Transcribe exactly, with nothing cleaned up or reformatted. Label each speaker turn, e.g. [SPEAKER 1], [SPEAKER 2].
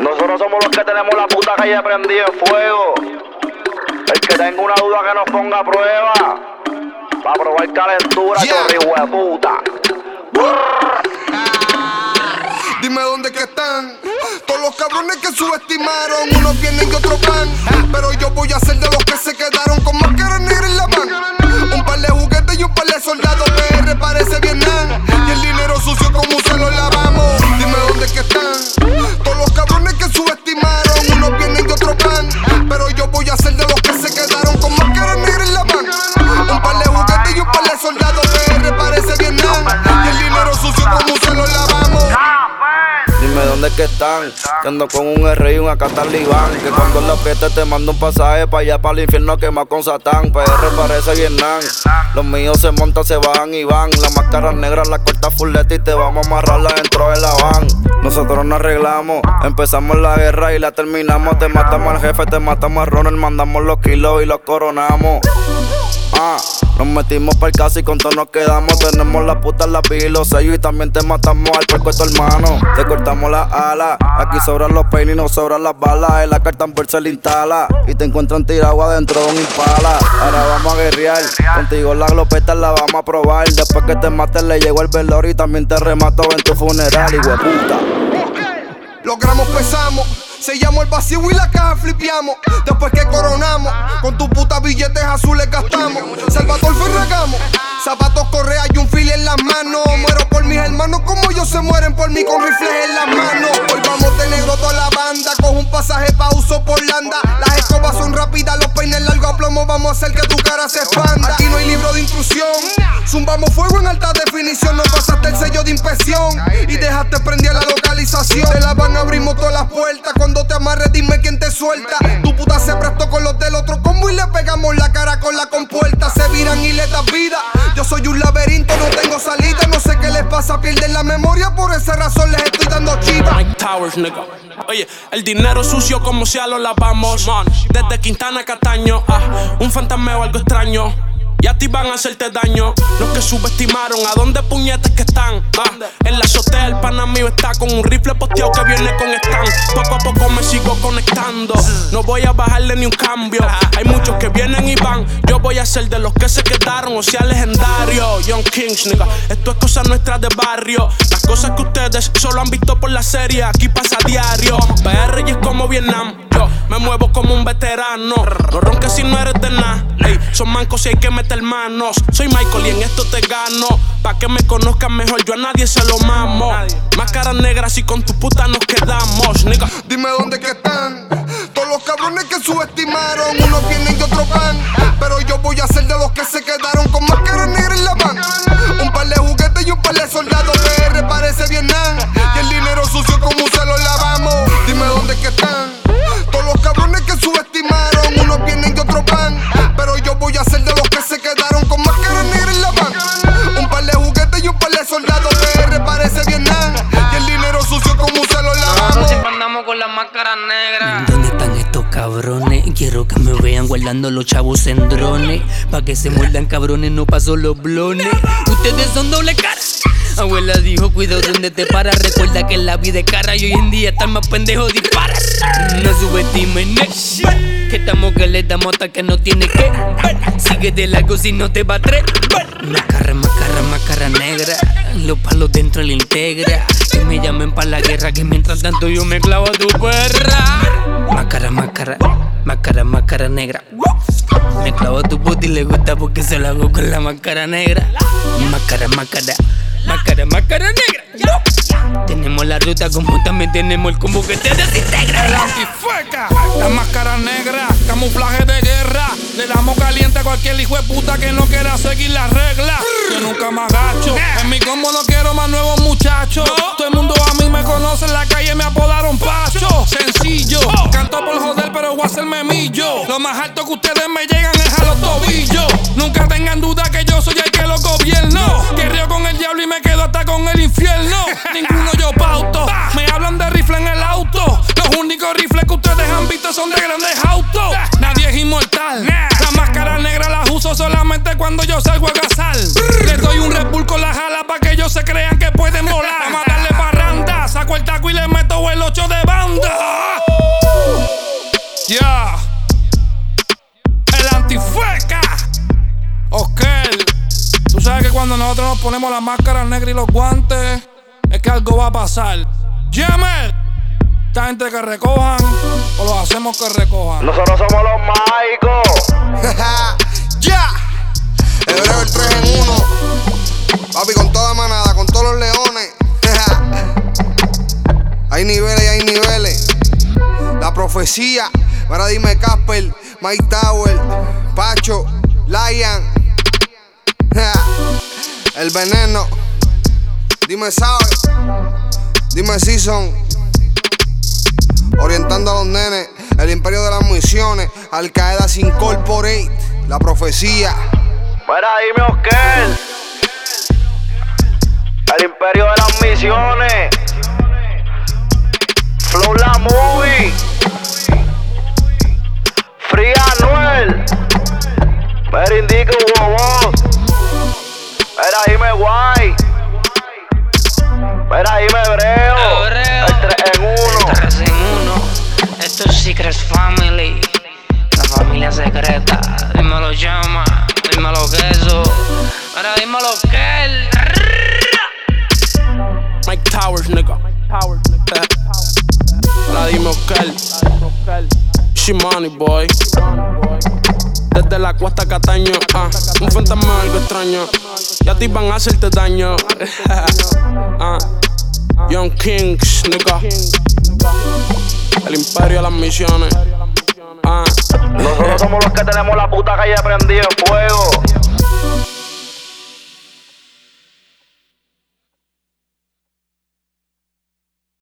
[SPEAKER 1] Nosotros somos los que tenemos la puta calle prendida en fuego. El que tenga una duda que nos ponga a prueba. Pa' probar calentura, yeah. Chorri hueputa.
[SPEAKER 2] Dime dónde que están todos los cabrones que subestimaron. Unos vienen y otros van, pero yo voy a ser de los que se quedaron con máscara negra en la mano. Un par de juguetes y un par de soldados. P R parece Vietnam y el dinero sucio como se lo lavamos. Dime dónde que están todos los cabrones que subestimaron. Unos vienen y otros van, pero yo voy a ser de los que se quedaron con máscara negra en la mano. Un par de juguetes y un par de soldados. P R parece Vietnam y el dinero sucio como se lo lavamos.
[SPEAKER 1] Dime dónde que están, que ando con un R y un acá talibán. Que cuando en la fiesta te mando un pasaje pa' allá pa' el infierno quemado con Satán. P R parece Vietnam, los míos se montan, se bajan y van. Las máscaras negras, la corta fuleta y te vamos a amarrarla dentro de la van. Nosotros nos arreglamos, empezamos la guerra y la terminamos. Te matamos al jefe, te matamos a Ronald, mandamos los kilos y los coronamos. Ah, nos metimos pa'l casa y con todo nos quedamos. Tenemos las putas, las pilas y los sellos. Y también te matamos al puerco de tu hermano. Te cortamos las alas. Aquí sobran los peines y no sobran las balas. En la carta en se le instala y te encuentran tirado adentro de un impala. Ahora vamos a guerrear, contigo la glopeta la vamos a probar. Después que te maten le llegó el velorio y también te remato en tu funeral, hijueputa.
[SPEAKER 2] Los gramos pesamos, sellamos el vacío y la caja flipeamos. Después que coronamos, con tu puta billetes azules gastamos. Salvador Ferragamo, zapatos, correa y un fili en las manos. Muero por mis hermanos como ellos se mueren por mí con rifles en las manos. Hoy vamos de negro toda la banda, cojo un pasaje pa' uso por landa. Las escobas son rápidas, los peines largos a plomo. Vamos a hacer que tu cara se expanda. Aquí no hay libro de intrusión, zumbamos fuego en alta definición. No pasaste el sello de inspección y dejaste prendida la localización. Te la van a abrir todas las puertas. Cuando te amarres dime quién te suelta. Tu puta se prestó con los del otro combo y le pegamos la cara con la compuerta. Se viran y le das vida. Yo soy un laberinto, no tengo salida. No sé qué les pasa, pierden la memoria. Por esa razón les estoy dando chiva.
[SPEAKER 3] Mike Towers, nigga. Oye, el dinero sucio como sea lo lavamos. Desde Quintana a Cataño, ah, un fantasmeo algo extraño. Y a ti van a hacerte daño. Los que subestimaron, ¿a dónde puñetes que están? Ah, en la azotea el pana mío está con un rifle posteado que viene con stand. Poco a poco me sigo conectando. No voy a bajarle ni un cambio. Hay muchos que vienen y van. Yo voy a ser de los que se quedaron, o sea legendario. Young Kings, nigga. Esto es cosa nuestra de barrio. Las cosas que ustedes solo han visto por la serie, aquí pasa a diario. P R y es como Vietnam. Yo me muevo como un veterano. No ronques si no eres de nada. Ey, son mancos y hay que meter hermanos. Soy Michael y en esto te gano. Pa' que me conozcan mejor, yo a nadie se lo mamo. Máscaras negras y con tu puta nos quedamos, nigga.
[SPEAKER 2] Dime dónde que están todos los cabrones que subestimaron. Unos vienen y otros van, pero yo voy a ser de los que se quedaron con máscaras negras en la mano. Un par de juguetes y un par de soldados. P R parece Vietnam y el dinero sucio como se lo lavamos. Dime dónde que están todos los cabrones que subestimaron. Unos vienen y otros van, pero yo voy a ser de los que se quedaron con máscara negra en la mano. Un par de juguetes y un par de soldados. P R parece Vietnam y el dinero sucio como se lo lavamos.
[SPEAKER 4] Siempre andamos con las máscaras negras.
[SPEAKER 5] ¿Dónde están estos cabrones? Quiero que me vean guardando los chavos en drones. Pa' que se muerdan cabrones, no paso los blones. Ustedes son doble cara. Abuela dijo, cuidado donde te paras. Recuerda que la vida es cara y hoy en día están más pendejos, disparas. No subestimen, que estamos que le damos hasta que no tiene que. Sigue de largo si no te va a tres. Macarra, macarra, macarra negra. Los palos dentro le integra. Que me llamen pa' la guerra, que mientras tanto yo me clavo a tu perra. Macarra, macarra, macarra, macarra negra. Me clavo a tu puta y le gusta porque se lo hago con la máscara negra. Macarra, macarra, macarra, macarra negra. Tenemos la ruta como también tenemos el combo que te desintegra.
[SPEAKER 6] El antifeca, la máscara negra, camuflaje de guerra. Le damos caliente a cualquier hijo de puta que no quiera seguir las reglas. Yo nunca me agacho, en mi combo no quiero más nuevos muchachos. Todo el mundo a mí me conoce, en la calle me apodaron Pacho. Sencillo, canto por joder pero voy a hacerme millo. Lo más alto que ustedes me llegan es a los tobillos. Nunca tengan duda que yo soy el que los gobierno. Que río con el diablo y me quedo hasta con el infierno. Ninguno yo pauto, me hablan de rifle en el auto. Los únicos rifles que ustedes han visto son de grandes autos. Nadie es inmortal, la máscara negra la uso solamente cuando yo salgo a cazar. Les doy un Red Bull con la jala pa' que ellos se crean que pueden volar. Vamos a darle parranda, saco el taco y le meto vuelo ocho de banda. Ya. Yeah. El antifeca. Ok. Tú sabes que cuando nosotros nos ponemos las máscaras negras y los guantes, es que algo va a pasar. Llame. Esta gente que recojan o los hacemos que recojan.
[SPEAKER 1] Nosotros somos los mágicos.
[SPEAKER 2] Ya. Hebreo el tres en uno. Papi, con toda manada, con todos los leones. Hay niveles y hay niveles. La profecía. Ahora dime Casper, Mike Tower, Pacho, Lion. El veneno. Dime Sabe. Dime Season. Orientando a los nenes. El imperio de las misiones. Al Qaeda sin Incorporate. La profecía.
[SPEAKER 1] Mira, dime Oscar. El imperio de las misiones. Flow la movie. Free Anuel. Mira, indica huevo. Mira, dime guay. Mira, dime Hebreo. El tres en uno.
[SPEAKER 4] El tres en uno. Esto es Secret Family. La familia secreta. Dímelo llama. Dímelo queso. Mira, dímelo que.
[SPEAKER 3] Mike Towers, nigga. La dime Oscar. Shimani, boy. Desde la costa Cataño, ah, un fantasma algo extraño. Y a ti van a hacerte daño. ah, Young Kings, nigga. El imperio de las misiones. Ah.
[SPEAKER 1] Nosotros somos los que tenemos la puta calle prendida en fuego.